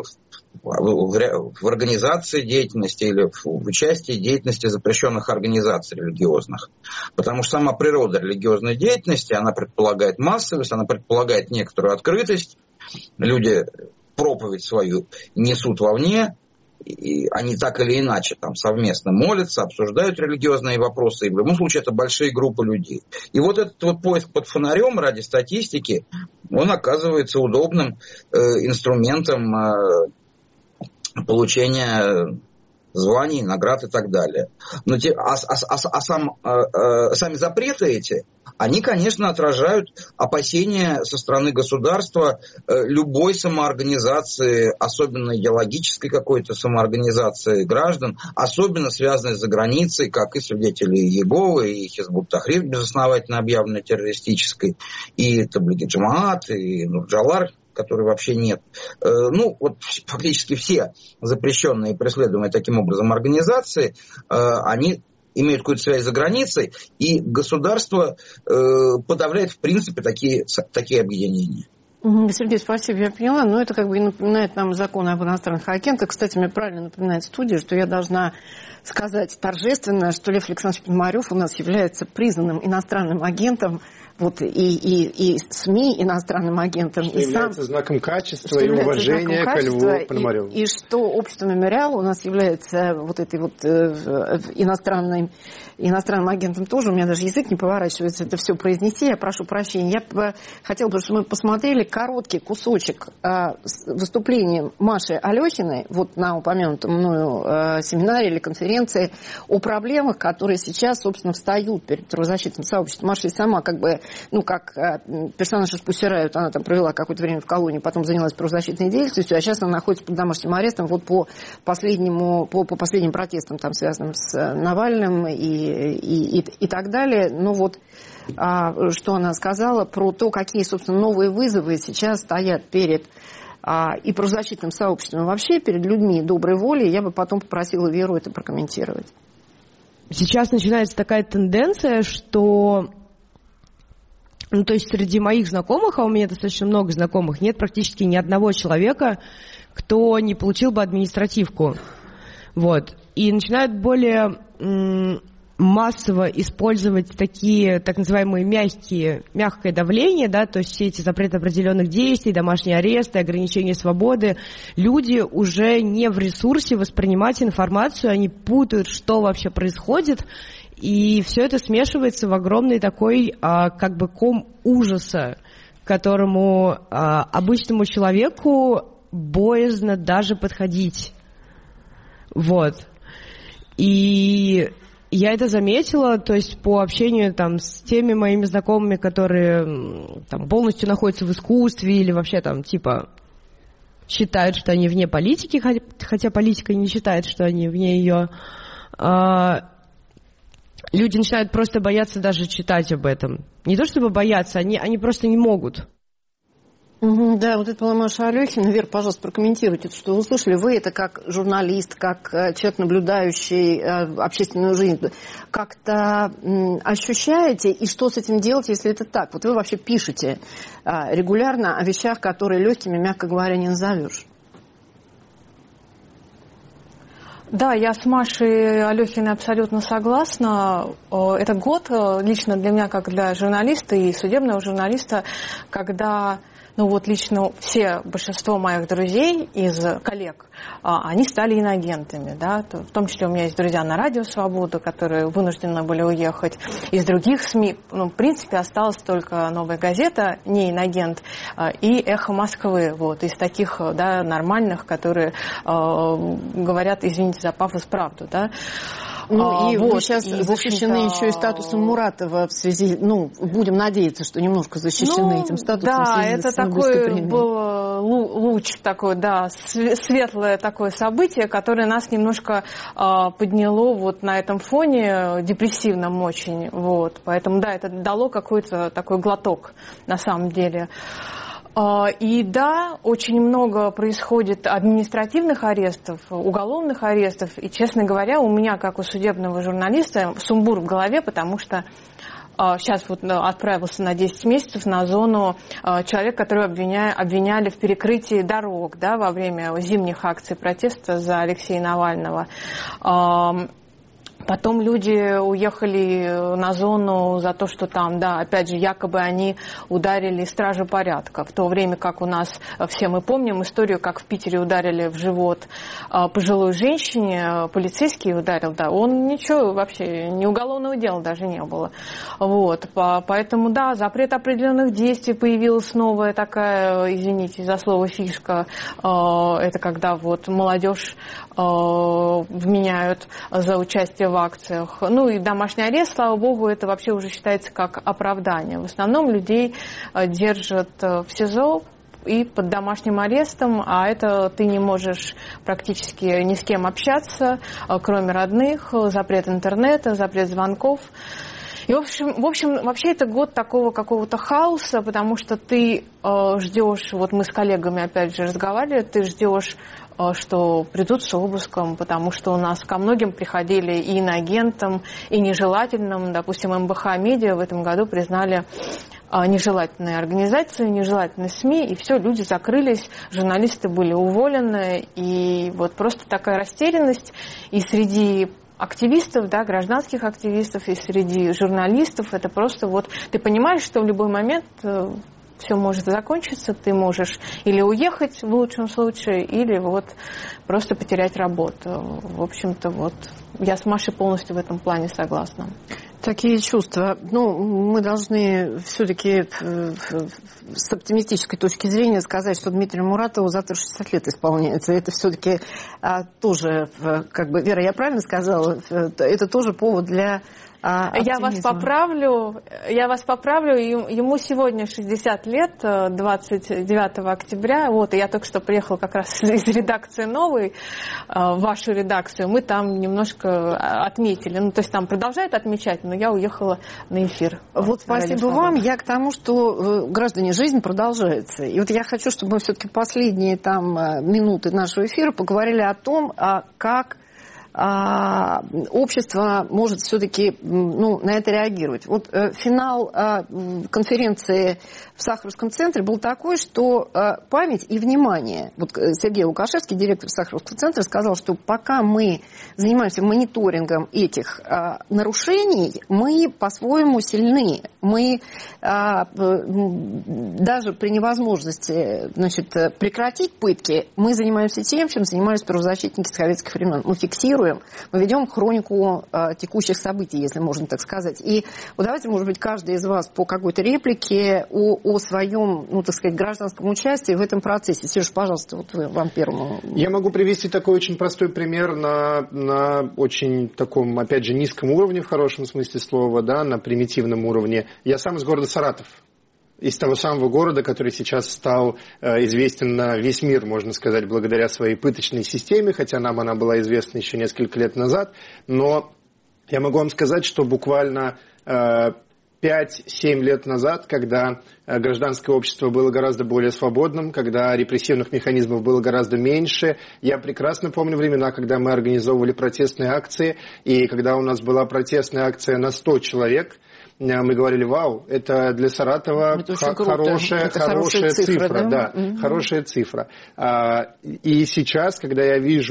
в организации деятельности или в участии в деятельности запрещенных организаций религиозных. Потому что сама природа религиозной деятельности, она предполагает массовость, она предполагает некоторую открытость. Люди проповедь свою несут вовне, и они так или иначе там совместно молятся, обсуждают религиозные вопросы, и в любом случае это большие группы людей. И вот этот вот поиск под фонарем ради статистики, он оказывается удобным э, инструментом э, получения званий, наград и так далее. Но те, а, а, а, а сам, а, а, сами запреты эти, они, конечно, отражают опасения со стороны государства любой самоорганизации, особенно идеологической какой-то самоорганизации граждан, особенно связанной с заграницей, как и свидетели Иеговы, и Хизбут Тахрир, безосновательно объявленной террористической, и Таблиги Джамаат, и Нурджалар, которой вообще нет. Ну, вот фактически все запрещенные и преследуемые таким образом организации, они имеют какую-то связь за границей, и государство подавляет, в принципе, такие, такие объединения. Сергей, спасибо, я поняла, но это как бы и напоминает нам закон об иностранных агентах. Кстати, мне правильно напоминает студия, что я должна сказать торжественно, что Лев Александрович Пономарев у нас является признанным иностранным агентом, вот, и, и, и СМИ иностранным агентом. Что и является сам, знаком качества и уважения к Льву Пономареву. И, и что общество «Мемориал» у нас является вот этой вот э, иностранной, иностранным агентом тоже. У меня даже язык не поворачивается это все произнести. Я прошу прощения. Я бы хотела бы, чтобы мы посмотрели короткий кусочек э, выступления Маши Алехиной вот на упомянутом мною э, семинаре или конференции о проблемах, которые сейчас, собственно, встают перед правозащитным сообществом. Маша и сама как бы, ну, как э, персонаж из «Пусть Рают», она там провела какое-то время в колонии, потом занялась правозащитной деятельностью, а сейчас она находится под домашним арестом вот по последнему, по, по последним протестам, там, связанным с Навальным и, и, и, и так далее. Ну вот, а, что она сказала про то, какие, собственно, новые вызовы сейчас стоят перед а, и правозащитным сообществом, и вообще перед людьми доброй воли. Я бы потом попросила Веру это прокомментировать. Сейчас начинается такая тенденция, что... Ну, то есть среди моих знакомых, а у меня достаточно много знакомых, нет практически ни одного человека, кто не получил бы административку. Вот. И начинают более м- массово использовать такие так называемые мягкие, мягкое давление, да, то есть все эти запреты определенных действий, домашние аресты, ограничения свободы. Люди уже не в ресурсе воспринимать информацию, они путают, что вообще происходит, и все это смешивается в огромный такой а, как бы ком ужаса, к которому а, обычному человеку боязно даже подходить. Вот. И я это заметила, то есть по общению там с теми моими знакомыми, которые там полностью находятся в искусстве или вообще там типа считают, что они вне политики, хотя политика не считает, что они вне ее. А, люди начинают просто бояться даже читать об этом. Не то чтобы бояться, они, они просто не могут. Угу, да, вот это была Маша Алехина. Вер, пожалуйста, прокомментируйте, что вы услышали. Вы это как журналист, как человек, наблюдающий общественную жизнь, как-то ощущаете, и что с этим делать, если это так? Вот вы вообще пишете регулярно о вещах, которые легкими, мягко говоря, не назовешь. Да, я с Машей Алехиной абсолютно согласна. Это год лично для меня, как для журналиста и судебного журналиста, когда ну вот лично все, большинство моих друзей из коллег, они стали иноагентами, да, в том числе у меня есть друзья на Радио Свобода, которые вынуждены были уехать, из других СМИ, ну, в принципе, осталась только «Новая газета», не иноагент, и «Эхо Москвы», вот, из таких, да, нормальных, которые э, говорят, извините за пафос, правду, да. Ну а, и вот, вы сейчас и, защищены еще и статусом Муратова в связи, ну, будем надеяться, что немножко защищены ну, этим статусом. Да, в связи это с такой был луч, такой, да, светлое такое событие, которое нас немножко а, подняло вот на этом фоне, депрессивном очень, вот, поэтому, да, это дало какой-то такой глоток, на самом деле. И да, очень много происходит административных арестов, уголовных арестов. И, честно говоря, у меня, как у судебного журналиста, сумбур в голове, потому что сейчас вот отправился на десять месяцев на зону человек, которого обвиняли, обвиняли в перекрытии дорог, да, во время зимних акций протеста за Алексея Навального. Потом люди уехали на зону за то, что там, да, опять же, якобы они ударили стражу порядка. В то время как у нас, все мы помним историю, как в Питере ударили в живот пожилой женщине, полицейский ударил, да, он ничего вообще, ни уголовного дела даже не было. Вот, поэтому, да, запрет определенных действий, появилась новая такая, извините за слово, фишка, это когда вот молодежь вменяют за участие в акциях. Ну и домашний арест, слава богу, это вообще уже считается как оправдание. В основном людей держат в СИЗО и под домашним арестом, а это ты не можешь практически ни с кем общаться, кроме родных, запрет интернета, запрет звонков. И, в общем, в общем, вообще это год такого какого-то хаоса, потому что ты э, ждешь, вот мы с коллегами опять же разговаривали, ты ждешь, э, что придут с обыском, потому что у нас ко многим приходили и иноагентам, и нежелательным, допустим, эм бэ ха Медиа в этом году признали э, нежелательные организации, нежелательные СМИ, и все, люди закрылись, журналисты были уволены, и вот просто такая растерянность, и среди активистов, да, гражданских активистов и среди журналистов, это просто вот ты понимаешь, что в любой момент э, все может закончиться, ты можешь или уехать в лучшем случае, или вот просто потерять работу. В общем-то, вот я с Машей полностью в этом плане согласна. Такие чувства. Ну, мы должны все-таки с оптимистической точки зрения сказать, что Дмитрию Муратову завтра шестьдесят лет исполняется. Это все-таки а, тоже, как бы, Вера, я правильно сказала, это тоже повод для А, я вас поправлю, я вас поправлю, ему сегодня шестьдесят лет, двадцать девятого октября, вот, и я только что приехала как раз из редакции «Новой», в вашу редакцию, мы там немножко отметили, ну, то есть там продолжают отмечать, но я уехала на эфир. Вот спасибо вам, я к тому, что, граждане, жизнь продолжается, и вот я хочу, чтобы мы все-таки последние там минуты нашего эфира поговорили о том, как А, общество может все-таки, ну, на это реагировать. Вот э, финал э, конференции в Сахаровском центре был такой, что э, память и внимание. Вот Сергей Лукашевский, директор Сахаровского центра, сказал, что пока мы занимаемся мониторингом этих э, нарушений, мы по-своему сильны. Мы э, даже при невозможности, значит, прекратить пытки, мы занимаемся тем, чем занимались правозащитники с советских времен. Мы фиксируем, мы ведем хронику э, текущих событий, если можно так сказать. И вот давайте, может быть, каждый из вас по какой-то реплике о, о своем, ну, так сказать, гражданском участии в этом процессе. Сереж, пожалуйста, вот вы, вам первому. Я могу привести такой очень простой пример на, на очень таком, опять же, низком уровне, в хорошем смысле слова, да, на примитивном уровне. Я сам из города Саратов. Из того самого города, который сейчас стал э, известен на весь мир, можно сказать, благодаря своей пыточной системе, хотя нам она была известна еще несколько лет назад. Но я могу вам сказать, что буквально э, пять-семь лет назад, когда э, гражданское общество было гораздо более свободным, когда репрессивных механизмов было гораздо меньше, я прекрасно помню времена, когда мы организовывали протестные акции, и когда у нас была протестная акция на сто человек, мы говорили, вау, это для Саратова это х- хорошая, это хорошая цифра, цифра, да, да mm-hmm. хорошая цифра. И сейчас, когда я вижу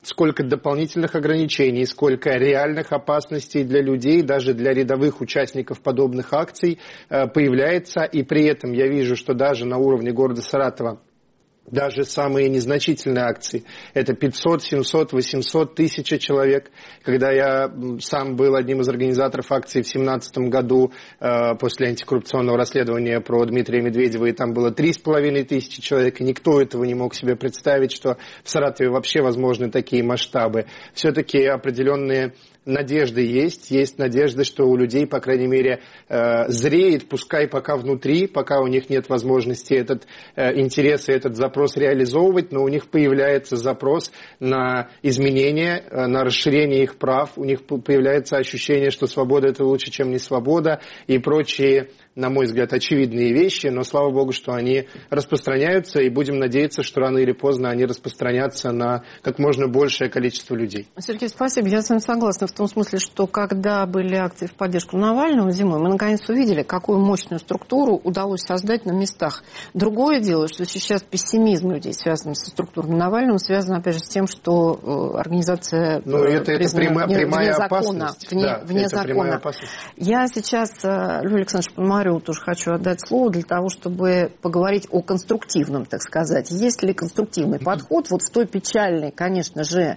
сколько дополнительных ограничений, сколько реальных опасностей для людей, даже для рядовых участников подобных акций появляется. И при этом я вижу, что даже на уровне города Саратова даже самые незначительные акции, это пятьсот, семьсот, восемьсот, тысяча человек. Когда я сам был одним из организаторов акции в две тысячи семнадцатом году э, после антикоррупционного расследования про Дмитрия Медведева, и там было три с половиной тысячи человек, и никто этого не мог себе представить, что в Саратове вообще возможны такие масштабы. Все-таки определенные надежды есть, есть надежда, что у людей, по крайней мере, э, зреет, пускай пока внутри, пока у них нет возможности этот э, интерес и этот запрос реализовывать, но у них появляется запрос на изменения, э, на расширение их прав, у них появляется ощущение, что свобода – это лучше, чем не свобода, и прочие, на мой взгляд, очевидные вещи, но слава богу, что они распространяются, и будем надеяться, что рано или поздно они распространятся на как можно большее количество людей. Сергей, спасибо. Я с вами согласна в том смысле, что когда были акции в поддержку Навального зимой, мы наконец увидели, какую мощную структуру удалось создать на местах. Другое дело, что сейчас пессимизм людей, связанный со структурой Навального, связан, опять же, с тем, что организация ну, это, это прямо, вне, прямая вне закона. Вне, да, вне это закона. Я сейчас, Юрий Александрович Пономарев, тоже хочу отдать слово для того, чтобы поговорить о конструктивном, так сказать. Есть ли конструктивный подход вот в той печальной, конечно же,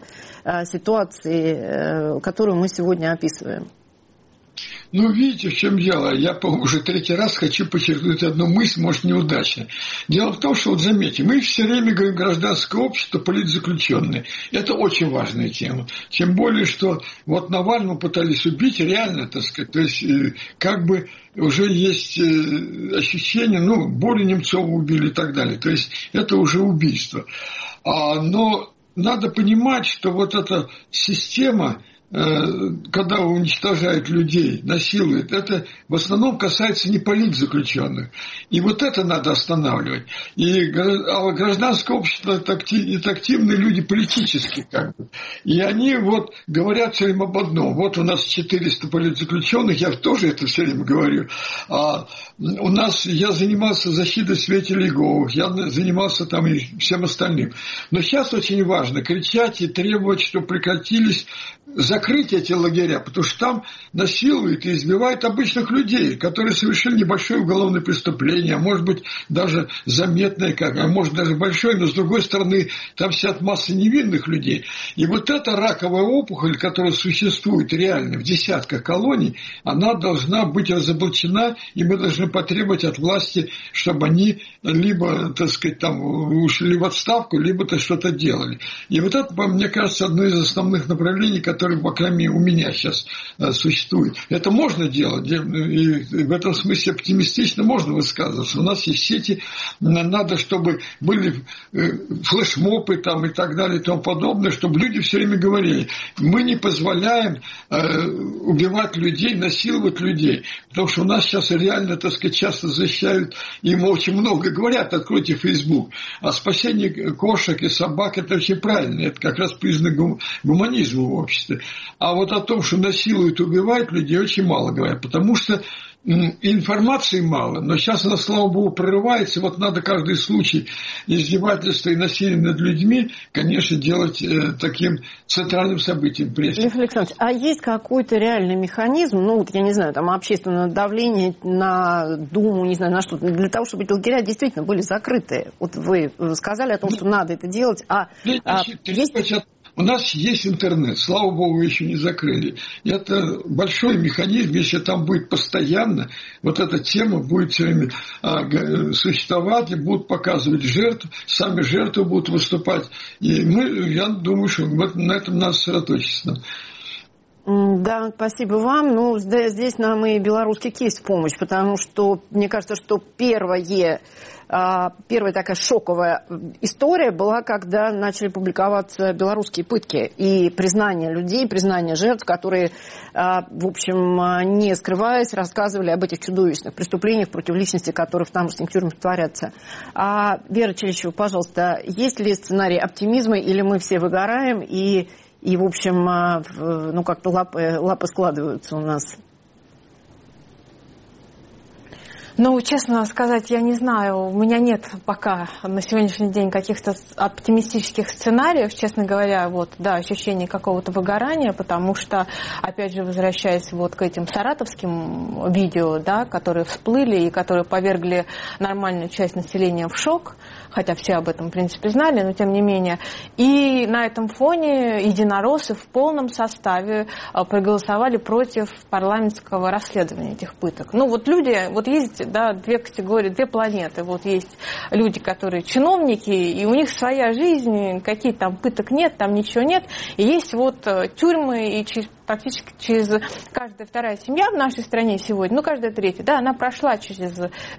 ситуации, которую мы сегодня описываем? Ну, видите, в чем дело. Я, по-моему, уже третий раз хочу подчеркнуть одну мысль, может, неудачно. Дело в том, что, вот заметьте, мы все время говорим гражданское общество, политзаключенные. Это очень важная тема. Тем более, что вот Навального пытались убить, реально, так сказать. То есть, как бы уже есть ощущение, ну, более Немцова убили и так далее. То есть, это уже убийство. А, но надо понимать, что вот эта система, когда уничтожают людей, насилуют, это в основном касается не политзаключенных. И вот это надо останавливать. И гражданское общество – это активные люди политические, как бы. И они вот говорят все время об одном. Вот у нас четыреста политзаключенных, я тоже это все время говорю. А у нас, я занимался защитой свидетелей Иеговы, я занимался там и всем остальным. Но сейчас очень важно кричать и требовать, чтобы прекратились, закрыть эти лагеря, потому что там насилуют и избивают обычных людей, которые совершили небольшое уголовное преступление, а может быть даже заметное, как, а может даже большое, но с другой стороны там сидят масса невинных людей. И вот эта раковая опухоль, которая существует реально в десятках колоний, она должна быть разоблачена, и мы должны потребовать от власти, чтобы они либо, так сказать, там ушли в отставку, либо-то что-то делали. И вот это, мне кажется, одно из основных направлений, которые, по крайней мере, у меня сейчас существует. Это можно делать, и в этом смысле оптимистично можно высказываться. У нас есть сети, надо, чтобы были флешмобы там и так далее и тому подобное, чтобы люди все время говорили, мы не позволяем убивать людей, насиловать людей, потому что у нас сейчас реально, так сказать, часто защищают, им очень много говорят, откройте Facebook, а спасение кошек и собак это очень правильно, это как раз признак гуманизма в обществе. А вот о том, что насилуют, убивают людей, очень мало говорят, потому что информации мало, но сейчас она, слава богу, прорывается. Вот надо каждый случай издевательства и насилия над людьми, конечно, делать э, таким центральным событием прессы. Лев Александрович, а есть какой-то реальный механизм, ну, вот я не знаю, там общественное давление на Думу, не знаю, на что, для того, чтобы эти лагеря действительно были закрыты? Вот вы сказали о том, что надо это делать, а, а есть... У нас есть интернет, слава богу, еще не закрыли. И это большой механизм, если там будет постоянно, вот эта тема будет все время а, существовать, и будут показывать жертв, сами жертвы будут выступать. И мы, я думаю, что на этом надо сосредоточиться. Да, спасибо вам. Ну, здесь нам и белорусский кейс в помощь, потому что, мне кажется, что первое... Первая такая шоковая история была, когда начали публиковаться белорусские пытки и признание людей, признание жертв, которые, в общем, не скрываясь, рассказывали об этих чудовищных преступлениях против личности, которые в тамошних тюрьмах творятся. А, Вера Челичева, пожалуйста, есть ли сценарий оптимизма, или мы все выгораем и, и в общем, ну, как-то лапы, лапы складываются у нас? Ну, честно сказать, я не знаю, у меня нет пока на сегодняшний день каких-то оптимистических сценариев, честно говоря, вот, да, ощущение какого-то выгорания, потому что, опять же, возвращаясь вот к этим саратовским видео, да, которые всплыли и которые повергли нормальную часть населения в шок, хотя все об этом, в принципе, знали, но тем не менее. И на этом фоне единороссы в полном составе проголосовали против парламентского расследования этих пыток. Ну, вот люди, вот есть, да, две категории, две планеты. Вот есть люди, которые чиновники, и у них своя жизнь, какие там пыток нет, там ничего нет. И есть вот тюрьмы, и через практически через каждая вторая семья в нашей стране сегодня, ну, каждая третья, да, она прошла через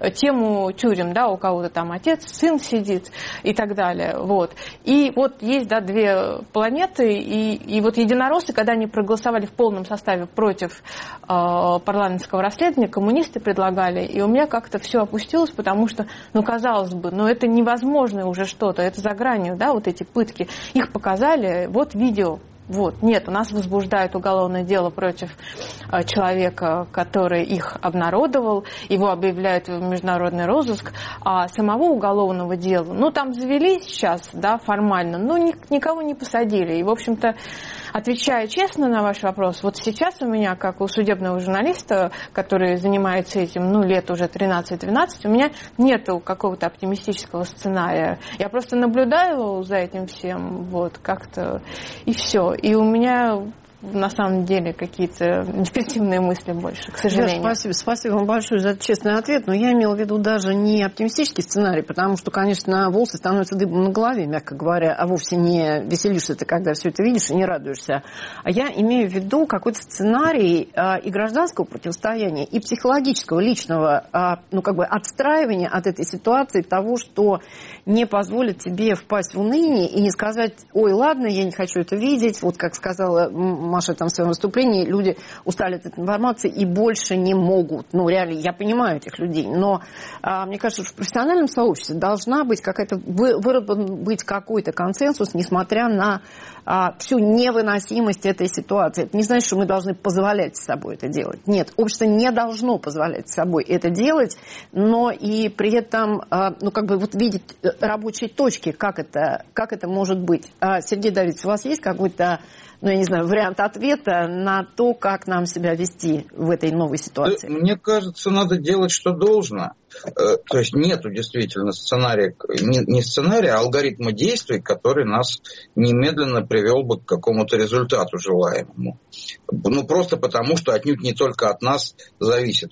тему тюрем, да, у кого-то там отец, сын сидит и так далее, вот. И вот есть, да, две планеты, и, и вот единороссы, когда они проголосовали в полном составе против э, парламентского расследования, коммунисты предлагали, и у меня как-то все опустилось, потому что, ну, казалось бы, ну, это невозможно уже что-то, это за гранью, да, вот эти пытки, их показали, вот видео. Вот. Нет, у нас возбуждают уголовное дело против э, человека, который их обнародовал, его объявляют в международный розыск, а самого уголовного дела, ну, там завели сейчас, да, формально, но ни, никого не посадили. И, в общем-то, отвечая честно на ваш вопрос, вот сейчас у меня, как у судебного журналиста, который занимается этим, ну, лет уже тринадцать-двенадцать, у меня нету какого-то оптимистического сценария. Я просто наблюдаю за этим всем, вот, как-то, и все. И у меня на самом деле какие-то негативные мысли больше, к сожалению. Да, спасибо. Спасибо вам большое за честный ответ. Но я имела в виду даже не оптимистический сценарий, потому что, конечно, волосы становятся дыбом на голове, мягко говоря, а вовсе не веселишься ты, когда все это видишь, и не радуешься. А я имею в виду какой-то сценарий а, и гражданского противостояния, и психологического, личного, а, ну, как бы отстраивания от этой ситуации, того, что не позволит тебе впасть в уныние и не сказать: ой, ладно, я не хочу это видеть. Вот как сказала Маша там в своем выступлении, люди устали от этой информации и больше не могут. Ну, реально, я понимаю этих людей, но а, мне кажется, что в профессиональном сообществе должна быть какая-то, вы, выработан быть какой-то консенсус, несмотря на а, всю невыносимость этой ситуации. Это не значит, что мы должны позволять с собой это делать. Нет, общество не должно позволять с собой это делать, но и при этом, а, ну, как бы вот видеть рабочие точки, как это, как это может быть. А, Сергей Давидович, у вас есть какой-то, ну, я не знаю, вариант ответа на то, как нам себя вести в этой новой ситуации? Мне кажется, надо делать, что должно. То есть нету действительно сценария, не сценария, а алгоритма действий, который нас немедленно привел бы к какому-то результату желаемому. Ну, просто потому, что отнюдь не только от нас зависит,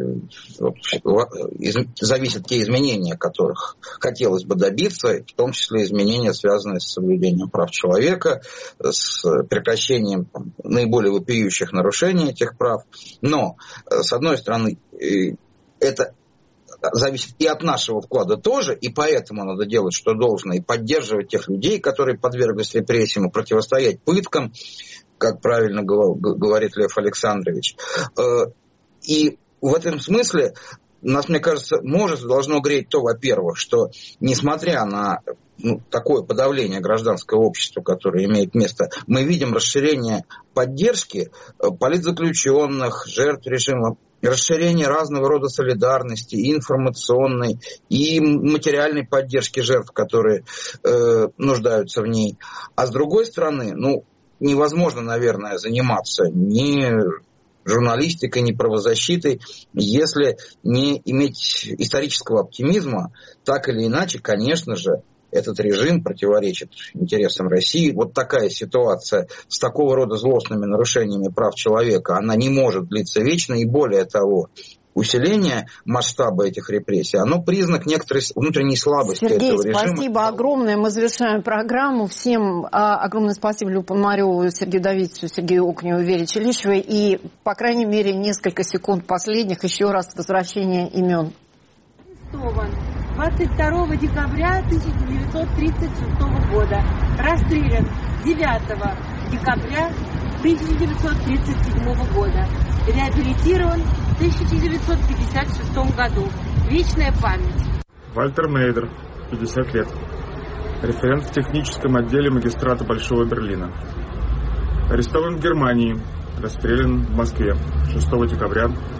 зависят те изменения, которых хотелось бы добиться, в том числе изменения, связанные с соблюдением прав человека, с прекращением там наиболее вопиющих нарушений этих прав. Но, с одной стороны, это зависит и от нашего вклада тоже, и поэтому надо делать, что должно, и поддерживать тех людей, которые подверглись репрессиям, и противостоять пыткам, как правильно говорит Лев Александрович. И в этом смысле нас, мне кажется, может, должно греть то, во-первых, что несмотря на ну, такое подавление гражданского общества, которое имеет место, мы видим расширение поддержки политзаключенных, жертв режима, расширение разного рода солидарности, и информационной, и материальной поддержки жертв, которые э, нуждаются в ней. А с другой стороны, ну, невозможно, наверное, заниматься ни журналистикой, ни правозащитой, если не иметь исторического оптимизма. Так или иначе, конечно же, этот режим противоречит интересам России. Вот такая ситуация с такого рода злостными нарушениями прав человека, она не может длиться вечно. И более того, усиление масштаба этих репрессий, оно признак некоторой внутренней слабости Сергей, этого режима. Спасибо огромное. Мы завершаем программу. Всем а, огромное спасибо Любу Пономареву, Сергею Давидовичу, Сергею Окуневу, Вере Челищевой. И, по крайней мере, несколько секунд последних еще раз возвращение имен. двадцать второго декабря тысяча девятьсот тридцать шестого года. Расстрелян девятого декабря тысяча девятьсот тридцать седьмого года. Реабилитирован в тысяча девятьсот пятьдесят шестом году. Вечная память. Вальтер Мейдер, пятьдесят лет. Референт в техническом отделе магистрата Большого Берлина. Арестован в Германии. Расстрелян в Москве шестого декабря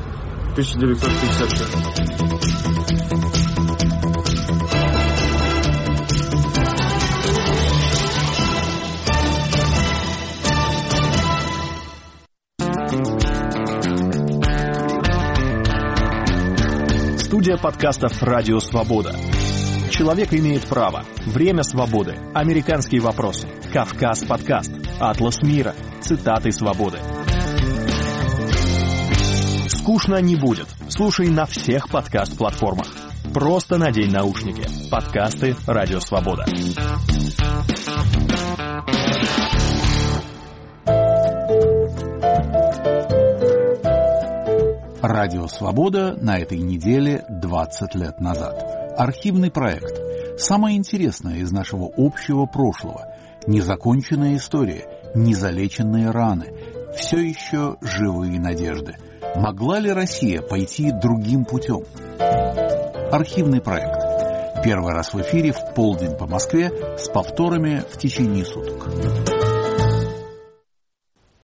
тысяча девятьсот пятьдесят шесть. Студия подкастов «Радио Свобода». Человек имеет право. Время свободы. Американские вопросы. Кавказ подкаст. Атлас мира. Цитаты свободы. Скучно не будет. Слушай на всех подкаст-платформах. Просто надень наушники. Подкасты «Радио Свобода». Радио «Свобода» на этой неделе двадцать лет назад. Архивный проект. Самое интересное из нашего общего прошлого. Незаконченная история, незалеченные раны. Все еще живые надежды. Могла ли Россия пойти другим путем? Архивный проект. Первый раз в эфире в полдень по Москве с повторами в течение суток.